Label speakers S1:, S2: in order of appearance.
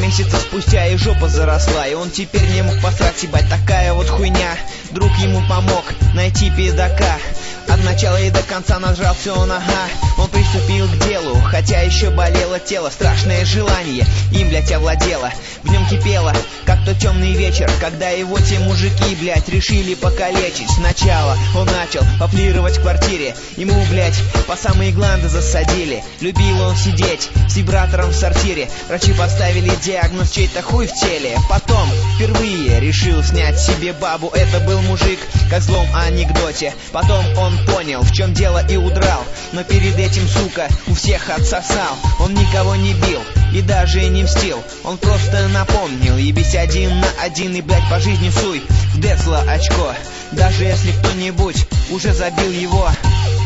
S1: месяца спустя и жопа заросла, и он теперь не мог посрать, ебать, такая вот хуйня. Друг ему помог найти пидака. От начала и до конца нажрался он, ага. Он приступил к делу, хотя еще болело тело. Страшное желание им, блять, овладело. В нем кипело, как тот темный вечер, когда его те мужики, блять, решили покалечить. Сначала он начал поплировать в квартире. Ему, блять, по самые гланды засадили. Любил он сидеть с вибратором в сортире. Врачи поставили диагноз чей-то хуй в теле. Потом впервые решил снять себе бабу. Это был мужик, как в злом анекдоте. Потом он понял, в чем дело, и удрал. Но перед этим, сука, у всех отсосал. Он никого не бил и даже не мстил. Он просто напомнил: ебись один на один и, блять, по жизни суй в Децла очко. Даже если кто-нибудь уже забил его,